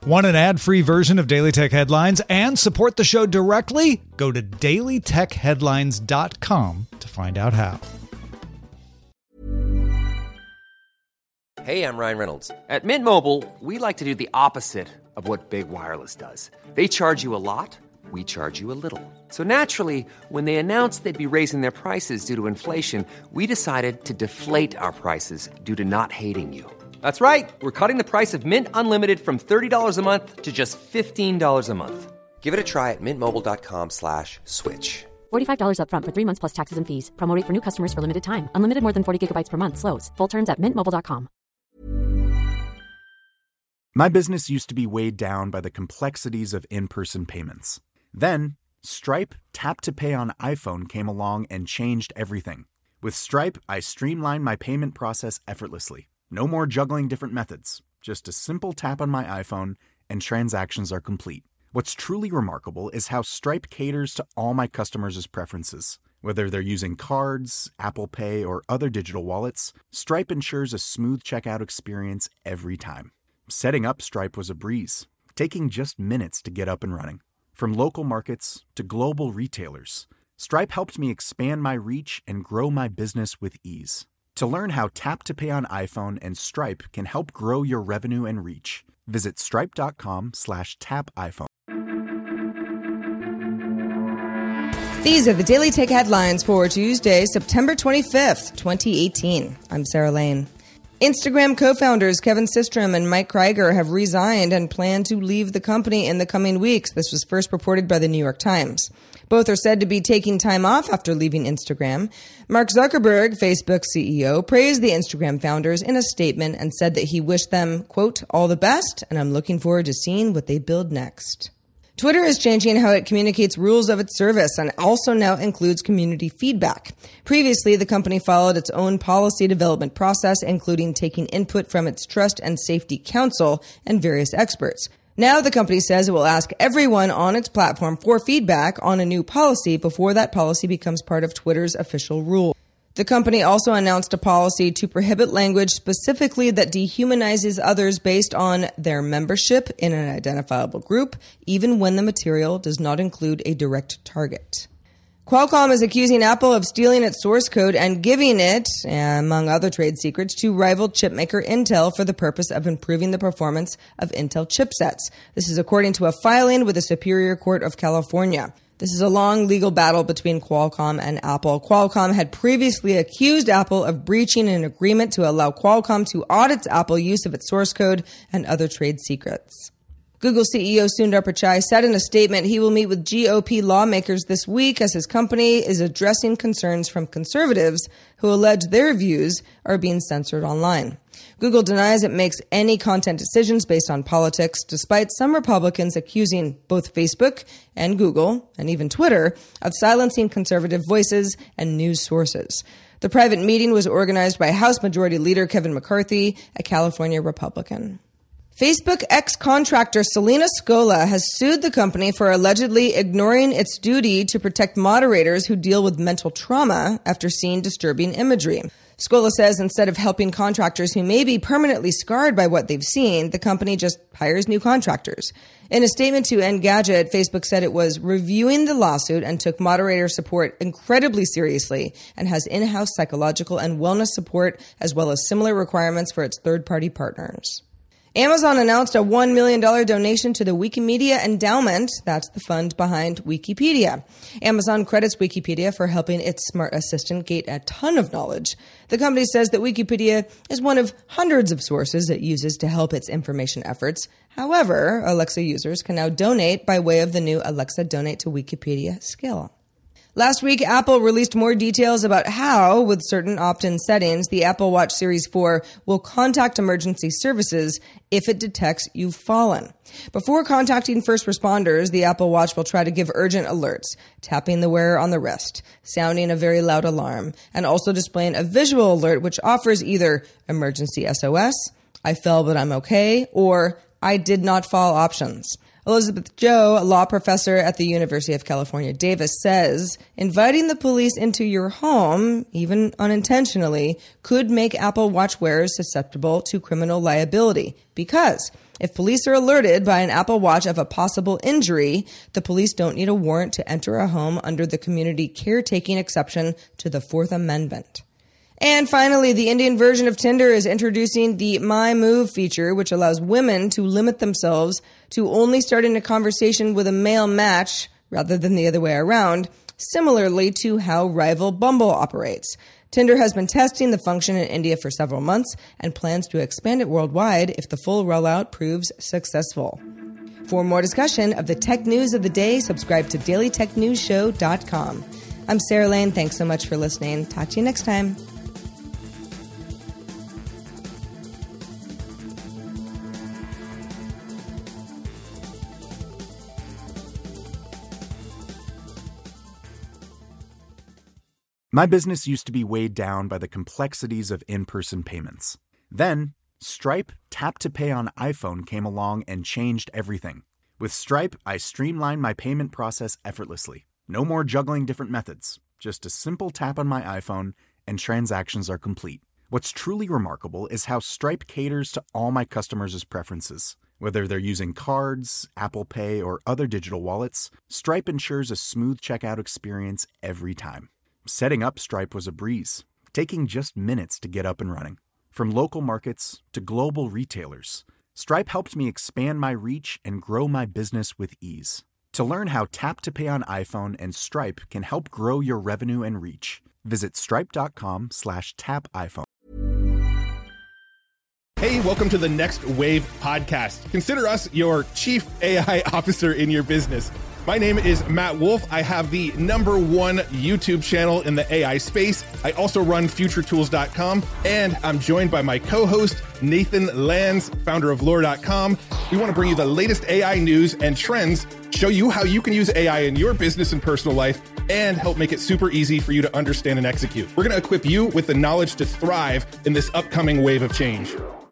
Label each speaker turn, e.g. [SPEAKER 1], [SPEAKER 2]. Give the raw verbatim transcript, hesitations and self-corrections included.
[SPEAKER 1] Want an ad-free version of Daily Tech Headlines and support the show directly? Go to daily tech headlines dot com to find out how.
[SPEAKER 2] Hey, I'm Ryan Reynolds. At Mint Mobile, we like to do the opposite of what Big Wireless does. They charge you a lot, we charge you a little. So naturally, when they announced they'd be raising their prices due to inflation, we decided to deflate our prices due to not hating you. That's right. We're cutting the price of Mint Unlimited from thirty dollars a month to just fifteen dollars a month. Give it a try at mintmobile.com slash switch.
[SPEAKER 3] forty-five dollars up front for three months plus taxes and fees. Promo rate for new customers for limited time. Unlimited more than forty gigabytes per month. Slows full terms at mint mobile dot com.
[SPEAKER 4] My business used to be weighed down by the complexities of in-person payments. Then, Stripe Tap to Pay on iPhone came along and changed everything. With Stripe, I streamlined my payment process effortlessly. No more juggling different methods. Just a simple tap on my iPhone and transactions are complete. What's truly remarkable is how Stripe caters to all my customers' preferences. Whether they're using cards, Apple Pay, or other digital wallets, Stripe ensures a smooth checkout experience every time. Setting up Stripe was a breeze, taking just minutes to get up and running. From local markets to global retailers, Stripe helped me expand my reach and grow my business with ease. To learn how Tap to Pay on iPhone and Stripe can help grow your revenue and reach, visit stripe.com slash tap iPhone.
[SPEAKER 5] These are the Daily Tech Headlines for Tuesday, September twenty-fifth, twenty eighteen. I'm Sarah Lane. Instagram co-founders Kevin Systrom and Mike Krieger have resigned and plan to leave the company in the coming weeks. This was first reported by the New York Times. Both are said to be taking time off after leaving Instagram. Mark Zuckerberg, Facebook's C E O, praised the Instagram founders in a statement and said that he wished them, quote, all the best, and I'm looking forward to seeing what they build next. Twitter is changing how it communicates rules of its service and also now includes community feedback. Previously, the company followed its own policy development process, including taking input from its Trust and Safety Council and various experts. Now the company says it will ask everyone on its platform for feedback on a new policy before that policy becomes part of Twitter's official rule. The company also announced a policy to prohibit language specifically that dehumanizes others based on their membership in an identifiable group, even when the material does not include a direct target. Qualcomm is accusing Apple of stealing its source code and giving it, among other trade secrets, to rival chipmaker Intel for the purpose of improving the performance of Intel chipsets. This is according to a filing with the Superior Court of California. This is a long legal battle between Qualcomm and Apple. Qualcomm had previously accused Apple of breaching an agreement to allow Qualcomm to audit Apple use of its source code and other trade secrets. Google C E O Sundar Pichai said in a statement he will meet with G O P lawmakers this week as his company is addressing concerns from conservatives who allege their views are being censored online. Google denies it makes any content decisions based on politics, despite some Republicans accusing both Facebook and Google, and even Twitter, of silencing conservative voices and news sources. The private meeting was organized by House Majority Leader Kevin McCarthy, a California Republican. Facebook ex-contractor Selena Scola has sued the company for allegedly ignoring its duty to protect moderators who deal with mental trauma after seeing disturbing imagery. Scola says instead of helping contractors who may be permanently scarred by what they've seen, the company just hires new contractors. In a statement to Engadget, Facebook said it was reviewing the lawsuit and took moderator support incredibly seriously and has in-house psychological and wellness support as well as similar requirements for its third-party partners. Amazon announced a one million dollars donation to the Wikimedia Endowment. That's the fund behind Wikipedia. Amazon credits Wikipedia for helping its smart assistant gain a ton of knowledge. The company says that Wikipedia is one of hundreds of sources it uses to help its information efforts. However, Alexa users can now donate by way of the new Alexa Donate to Wikipedia skill. Last week, Apple released more details about how, with certain opt-in settings, the Apple Watch Series four will contact emergency services if it detects you've fallen. Before contacting first responders, the Apple Watch will try to give urgent alerts, tapping the wearer on the wrist, sounding a very loud alarm, and also displaying a visual alert which offers either emergency S O S, I fell but I'm okay, or I did not fall options. Elizabeth Joe, a law professor at the University of California, Davis, says inviting the police into your home, even unintentionally, could make Apple Watch wearers susceptible to criminal liability because If police are alerted by an Apple Watch of a possible injury, the police don't need a warrant to enter a home under the community caretaking exception to the Fourth Amendment. And finally, the Indian version of Tinder is introducing the My Move feature, which allows women to limit themselves to only starting a conversation with a male match rather than the other way around, similarly to how rival Bumble operates. Tinder has been testing the function in India for several months and plans to expand it worldwide if the full rollout proves successful. For more discussion of the tech news of the day, subscribe to daily tech news show dot com. I'm Sarah Lane. Thanks so much for listening. Talk to you next time.
[SPEAKER 4] My business used to be weighed down by the complexities of in-person payments. Then, Stripe Tap to Pay on iPhone came along and changed everything. With Stripe, I streamlined my payment process effortlessly. No more juggling different methods. Just a simple tap on my iPhone and transactions are complete. What's truly remarkable is how Stripe caters to all my customers' preferences. Whether they're using cards, Apple Pay, or other digital wallets, Stripe ensures a smooth checkout experience every time. Setting up Stripe was a breeze, taking just minutes to get up and running. From local markets to global retailers, Stripe helped me expand my reach and grow my business with ease. To learn how Tap to Pay on iPhone and Stripe can help grow your revenue and reach, visit stripe.com slash tap iPhone.
[SPEAKER 6] Hey, welcome to the Next Wave podcast. Consider us your chief A I officer in your business. My name is Matt Wolf. I have the number one YouTube channel in the A I space. I also run future tools dot com, and I'm joined by my co-host, Nathan Lands, founder of lore dot com. We want to bring you the latest A I news and trends, show you how you can use A I in your business and personal life, and help make it super easy for you to understand and execute. We're going to equip you with the knowledge to thrive in this upcoming wave of change.